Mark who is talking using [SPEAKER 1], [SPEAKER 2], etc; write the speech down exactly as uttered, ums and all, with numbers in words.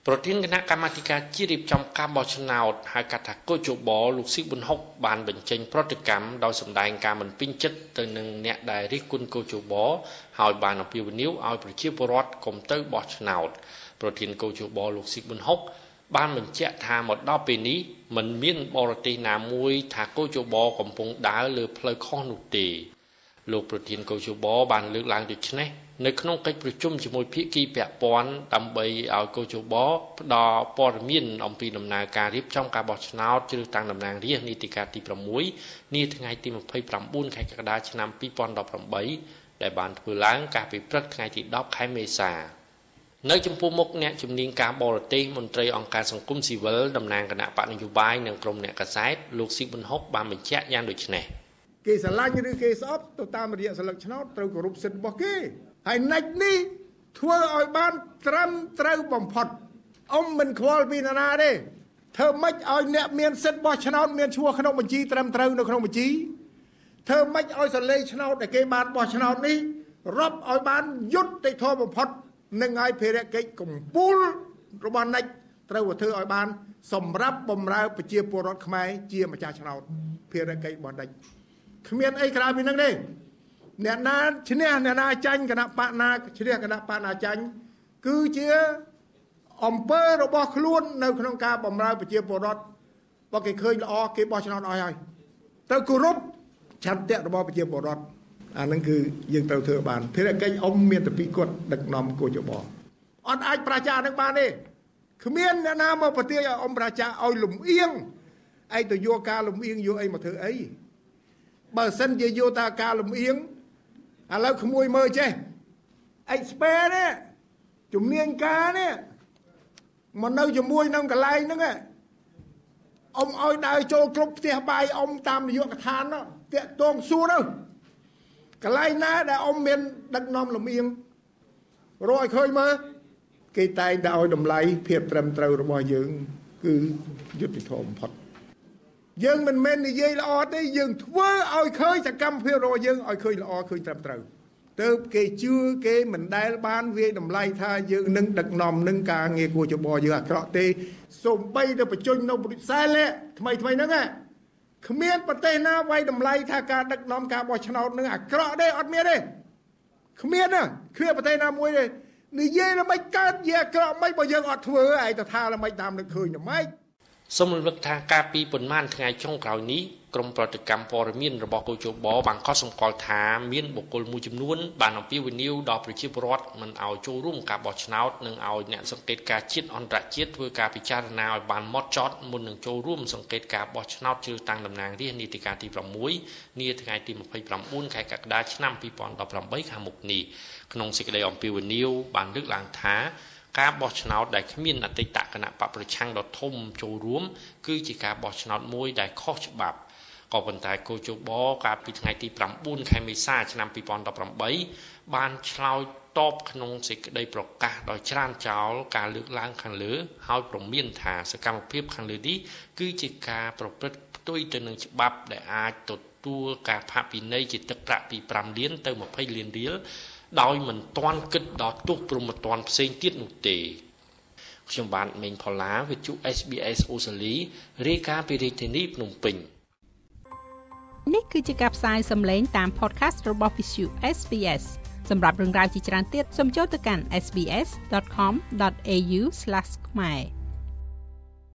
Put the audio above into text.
[SPEAKER 1] ប្រធានគណៈកម្មាធិការជាតិរៀបចំការបោះឆ្នោតហៅកាត់ថាកោជបលោកស៊ីប៊ុនហុកបានបញ្ចេញប្រតិកម្មដោយសម្ដែងការមិនពេញចិត្តទៅនឹងអ្នកដែលរិះគន់កោជបហើយបានអំពាវនាវឲ្យប្រជាពលរដ្ឋកុំទៅបោះឆ្នោតប្រធានកោជបលោកស៊ីប៊ុនហុកបានបញ្ជាក់ថាមកដល់ពេលនេះមិនមានបរទេសណាមួយថាកោជបកំពុងដើរលើផ្លូវខុសនោះទេលោកប្រធានកោជបបានលើកឡើងដូចនេះនៅក្នុងកិច្ចប្រជុំជាមួយភាគីពាក់ព័ន្ធដើម្បីឲ្យកោជបផ្ដល់ព័ត៌មានអំពីដំណើរការរៀបចំការបោះឆ្នោតជ្រើសតាំងតំណាងរាស្ត្រនីតិកាលទី6នាថ្ងៃទីម្ភៃប្រាំបួនខែកក្កដាឆ្នាំពីរពាន់ដប់ប្រាំបីដែលបានធ្វើឡើងកាលពីព្រឹកថ្ងៃទីដប់ខែមេសានៅចំពោះមុខអ្នកជំនាញការបរទេសមន្ត្រីអង្គការសង្គមស៊ីវិលតំណាងគណៈបកនយោបាយនិងក្រុមអ្នកកាសែតលោកស៊ីប៊ុនហុកបានបញ្ជាក់យ៉ាងដូចនេះ
[SPEAKER 2] គេស្រឡាញ់ឬគេស្អប់ទៅតាមរយៈសិលឹកឆ្នោតត្រូវគោរពសិទ្ធិរបស់គេហើយណាច់នេះធ្វើឲ្យបានត្រឹមត្រូវបំផុតអ៊ំមិនខ្វល់ពីណានាទេធ្វើម៉េចឲ្យអ្នកមានសិទ្ធិបោះឆ្នោតមានឈ្មោះក្នុងបញ្ជីត្រឹមត្រូវនៅក្នុងបញ្ជីធ្វើម៉េចឲ្យសលេងឆ្នោតដែលគេបានបោះឆ្នោតនេះរាប់ឲ្យបានយុត្តិធម៌បំផុតនឹងឲ្យភារកិច្ចកម្ពុជារបស់ណាច់ត្រូវធ្វើឲ្យបានសម្រាប់បម្រើប្រជាពលរដ្ឋខ្មែរជាម្ចាស់ឆ្នោតភារកិច្ចរបស់ណាច់គ្មានអីក្រៅពីនឹងទេអ្នកណាឈ្នះអ្នកណាចាញ់គណៈបកណាឈ្នះគណៈបកណាចាញ់គឺជាអំពើរបស់ខ្លួននៅក្នុងការបម្រើប្រជាពលរដ្ឋបើគេឃើញល្អគេបោះឆ្នោតឲ្យហើយត្រូវគោរពឆន្ទៈរបស់ប្រជាពលរដ្ឋអានឹងគឺយើងត្រូវធ្វើបានភារកិច្ចអ៊ំមានតែពីគាត់ដឹកនាំកោជបអត់អាចប្រជានឹងបានទេគ្មានអ្នកណាមកប្រទាយឲ្យអ៊ំប្រជាឲ្យលំអៀងឯងទៅយកការលំអៀងយកអីមកធ្វើអីបើសិនជាយកតាការលំអៀងឥឡូវក្មួយមើលចេះអេកស្ពែនេះជំនាញការនេះមកនៅជាមួយនឹងកន្លែងហ្នឹងអ៊ំឲ្យដើរចូលគ្រប់ផ្ទះបាយអ៊ំតាមនាយកដ្ឋាននោះតាក់ទងសួរទៅកន្លែងណាដែលអ៊ំមានដឹកនាំលំអៀងរកឲ្យឃើញមើលគេតែងតែឲ្យតម្លៃភាពត្រឹមត្រូវរបស់យើងគឺយុត្តិធម៌បំផុតយើងមិនមែននិយាយល្អទេយើងធ្វើឲ្យឃើញសកម្មភាពរបស់យើងឲ្យឃើញល្អឃើញត្រឹមត្រូវទើបគេជឿគេមិនដែលបានវាយតម្លៃថាយើងនឹងដឹកនាំនឹងការងារគួរច្បយើងអាក្រក់ទេសូម្បីតែបញ្ចេញនៅប្រទេសថ្មីថ្មីហ្នឹងគ្មានប្រទេសណាវាយតម្លៃថាការដឹកនាំការបោះឆ្នោតនឹងអាក្រក់ទេអត់មានទេគ្មានទេគ្មានប្រទេសណាមួយទេនិយាយល្មិចកើតជាអាក្រក់មិនបើយើងអត់ធ្វើឯងទៅថាល្មិចតាមនឹកឃើញល្មិច
[SPEAKER 1] សូមរំលឹកថាការពីប៉ុន្មានថ្ងៃចុងក្រោយនេះក្រុមប្រតិកម្មព័ត៌មានរបស់កោជបបានកត់សម្គាល់ថាមានបុគ្គលមួយចំនួនបានអំពាវនាវដល់ប្រជាពលរដ្ឋមិនឲ្យចូលរួមការបោះឆ្នោតនិងឲ្យអ្នកសង្កេតការជាតិអន្តរជាតិធ្វើការពិចារណាឲ្យបានម៉ត់ចត់មុននឹងចូលរួមសង្កេតការបោះឆ្នោតជ្រើសតាំងតំណាងរាស្ត្រនីតិកាលទី6នាថ្ងៃទីម្ភៃប្រាំបួនខែកក្កដាឆ្នាំពីរពាន់ដប់ប្រាំបីខាងមុខនេះក្នុងសេចក្តីអំពាវនាវបានលើកឡើងថាការបោះឆ្នោតដែលគ្មានអតីតគណៈបកប្រឆាំងដ៏ធំចូលរួមគឺជាការបោះឆ្នោតមួយដែលខុសច្បាប់ក៏ប៉ុន្តែកោជបកាលពីថ្ងៃទីប្រាំបួនខែមេសាឆ្នាំពីរពាន់ដប់ប្រាំបីបានឆ្លើយតបក្នុងសេចក្តីប្រកាសដោយច្រានចោលការលើកឡើងខាងលើហើយព្រមានថាសកម្មភាពខាងលើនេះគឺជាការប្រព្រឹត្តផ្ទុយទៅនឹងច្បាប់ដែលអាចទទួលការផាកពិន័យជាទឹកប្រាក់ពីប្រាំលានទៅម្ភៃលានរៀលដោយមិនទាន់គិតដល់ទោសព្រហ្មទណ្ឌផ្សេងទៀតនោះទេខ្ញុំបានមេងផល្លាវិទ្យុ เอส บี เอส អូស្ត្រាលីរាយការណ៍ពីរាជធានីភ្នំពេញ
[SPEAKER 3] នេះគឺជាការផ្សាយសម្លេងតាម podcast របស់ Visu เอส บี เอส សម្រាប់រឿងរ៉ាវជាច្រើនទៀតសូមចូលទៅកាន់ เอส บี เอส ដอท คอม ដอท เอ ยู ស្លាស ខ្មែរ